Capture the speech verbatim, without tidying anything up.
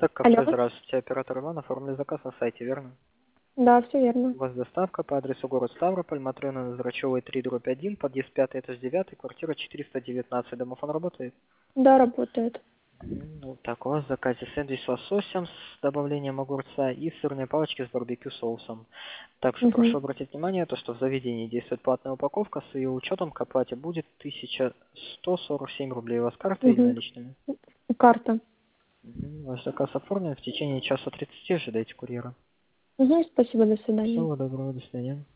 Так, кафе, Алло. здравствуйте, оператор Иван, оформили заказ на сайте, верно? Да, все верно. У вас доставка по адресу город Ставрополь, Матрёна Зрачевой три дробь один, подъезд пятый, этаж девятый, квартира четыреста девятнадцать. Домофон работает? Да, работает. Мгм. Вот так, у вас в заказе сэндвич с лососем с добавлением огурца и сырные палочки с барбекю соусом. Также прошу Угу. обратить внимание, то, что в заведении действует платная упаковка, с ее учетом к оплате будет тысяча сто сорок семь рублей. У вас карта или Угу. наличными? Карта. Мгм. Ваш заказ оформлен, в течение часа тридцати ожидайте курьера. Угу, спасибо, до свидания. Всего доброго, до свидания.